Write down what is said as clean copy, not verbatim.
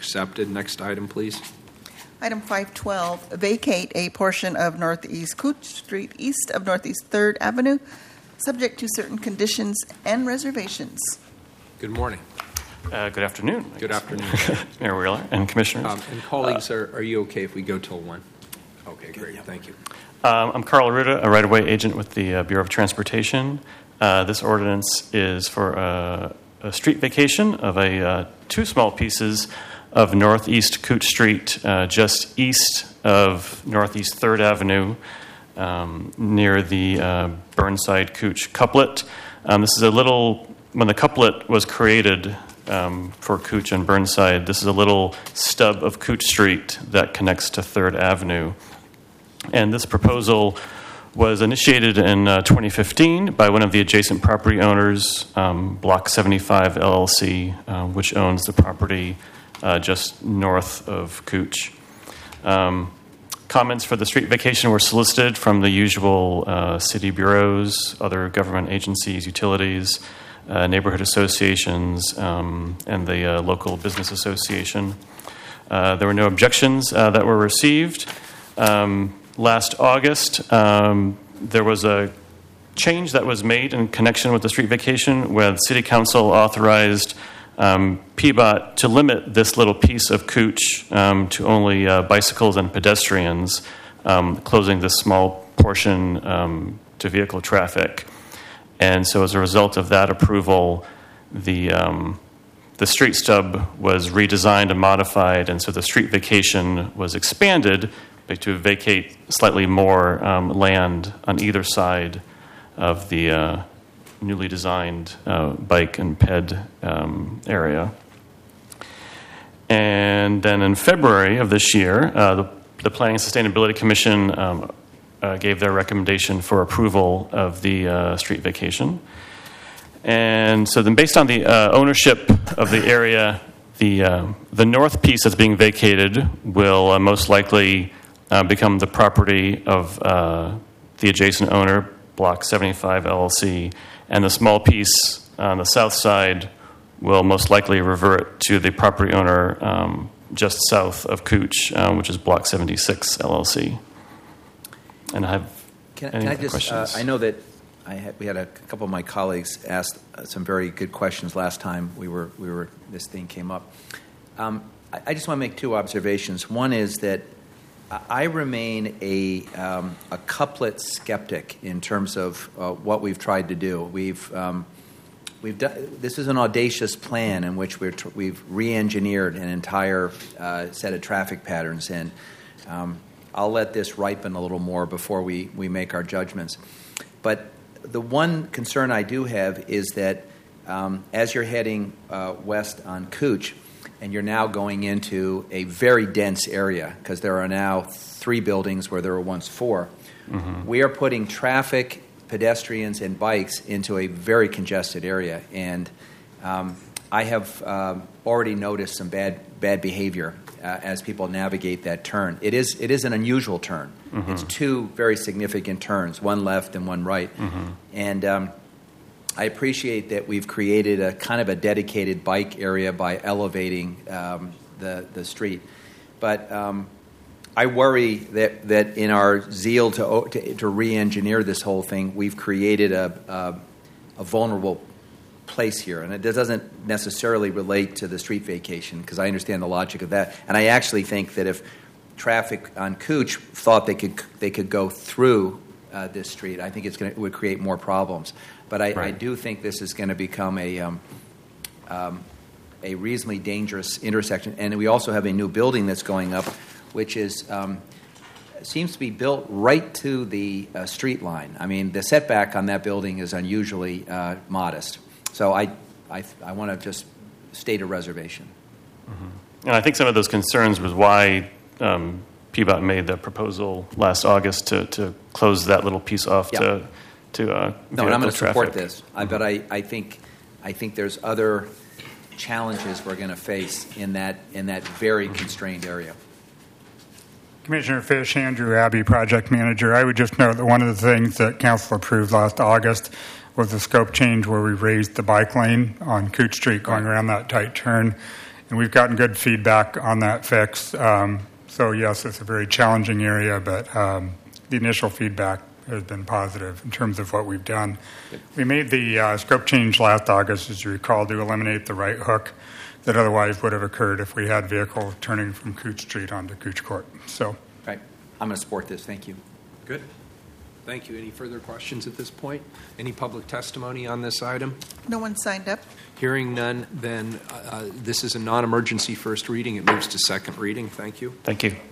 accepted. Next item, please. Item 512, vacate a portion of Northeast Cooch Street east of Northeast 3rd Avenue, subject to certain conditions and reservations. Good morning. Good afternoon. Good afternoon. Mayor Wheeler and Commissioners. And colleagues, are you okay if we go till 1? Okay, great. Thank you. I'm Carl Aruda, a right-of-way agent with the Bureau of Transportation. This ordinance is for a street vacation of two small pieces of Northeast Cooch Street, just east of Northeast 3rd Avenue, near the Burnside Cooch couplet. This is when the couplet was created for Cooch and Burnside, this is a little stub of Cooch Street that connects to 3rd Avenue. And this proposal was initiated in 2015 by one of the adjacent property owners, Block 75 LLC, which owns the property just north of Cooch. Comments for the street vacation were solicited from the usual city bureaus, other government agencies, utilities, neighborhood associations, and the local business association. There were no objections that were received. Last August, there was a change that was made in connection with the street vacation where the City Council authorized PBOT to limit this little piece of Cooch to only bicycles and pedestrians, closing this small portion to vehicle traffic. And so as a result of that approval, the street stub was redesigned and modified, and so the street vacation was expanded to vacate slightly more land on either side of the newly designed bike and ped area. And then in February of this year, the Planning and Sustainability Commission gave their recommendation for approval of the street vacation. And so then based on the ownership of the area, the north piece that's being vacated will most likely become the property of the adjacent owner, Block 75 LLC, and the small piece on the south side will most likely revert to the property owner just south of Cooch, which is Block 76 LLC. And I have any questions. I know that we had a couple of my colleagues asked some very good questions last time this thing came up. I just want to make two observations. One is that I remain a couplet skeptic in terms of what we've tried to do. We've done. This is an audacious plan in which we've re-engineered an entire set of traffic patterns, and I'll let this ripen a little more before we make our judgments. But the one concern I do have is that as you're heading west on Cooch, and you're now going into a very dense area because there are now 3 buildings where there were once 4. Mm-hmm. We are putting traffic, pedestrians, and bikes into a very congested area. And I have already noticed some bad behavior as people navigate that turn. It is an unusual turn. Mm-hmm. It's 2 very significant turns, one left and one right. Mm-hmm. And I appreciate that we've created a kind of a dedicated bike area by elevating the street. But I worry that in our zeal to re-engineer this whole thing, we've created a vulnerable place here. And it doesn't necessarily relate to the street vacation, because I understand the logic of that. And I actually think that if traffic on Cooch thought they could go through this street, I think it would create more problems. But I do think this is going to become a reasonably dangerous intersection. And we also have a new building that's going up, which seems to be built right to the street line. I mean, the setback on that building is unusually modest. So I want to just state a reservation. Mm-hmm. And I think some of those concerns was why PBOT made the proposal last August to close that little piece off to no, and I'm going to support this. Mm-hmm. But I think there's other challenges we're going to face in that very constrained area. Commissioner Fish, Andrew Abbey, project manager. I would just note that one of the things that Council approved last August was the scope change where we raised the bike lane on Cooch Street going around that tight turn. and we've gotten good feedback on that fix. So yes, it's a very challenging area, but the initial feedback has been positive in terms of what we've done. We made the scope change last August, as you recall, to eliminate the right hook that otherwise would have occurred if we had vehicles turning from Cooch Street onto Cooch Court. So, Right. I'm going to support this. Thank you. Good. Thank you. Any further questions at this point? Any public testimony on this item? No one signed up. Hearing none, then this is a non-emergency first reading. It moves to second reading. Thank you. Thank you.